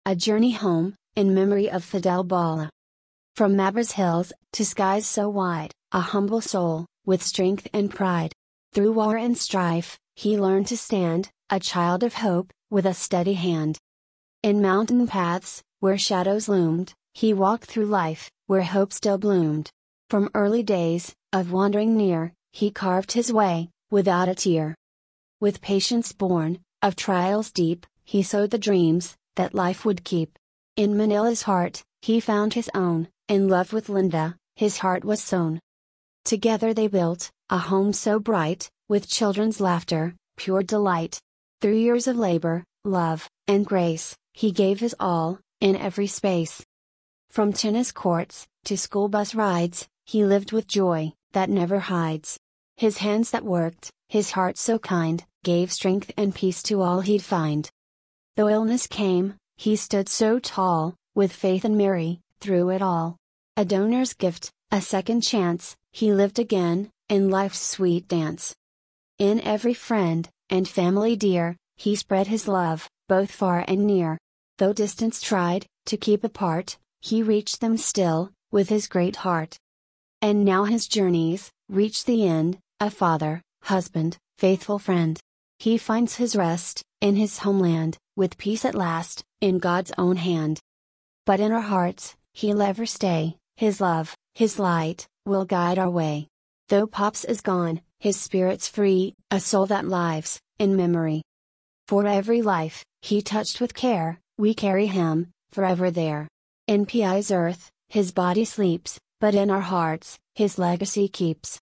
A Journey Home, in memory of Fidel Bala. From Mabras hills, to skies so wide, a humble soul, with strength and pride. Through war and strife, he learned to stand, a child of hope, with a steady hand. In mountain paths, where shadows loomed, he walked through life, where hope still bloomed. From early days, of wandering near, he carved his way, without a tear. With patience born, of trials deep, he sowed the dreams, that life would keep. In Manila's heart, he found his own, in love with Linda, his heart was sown. Together they built, a home so bright, with children's laughter, pure delight. Through years of labor, love, and grace, he gave his all, in every space. From tennis courts, to school bus rides, he lived with joy, that never hides. His hands that worked, his heart so kind, gave strength and peace to all he'd find. Though illness came, he stood so tall, with faith and Mary, through it all. A donor's gift, a second chance, he lived again, in life's sweet dance. In every friend, and family dear, he spread his love, both far and near. Though distance tried, to keep apart, he reached them still, with his great heart. And now his journeys, reach the end, a father, husband, faithful friend. He finds his rest, in his homeland, with peace at last, in God's own hand. But in our hearts, he'll ever stay, his love, his light, will guide our way. Though Pops is gone, his spirit's free, a soul that lives, in memory. For every life, he touched with care, we carry him, forever there. In Pi's earth, his body sleeps, but in our hearts, his legacy keeps.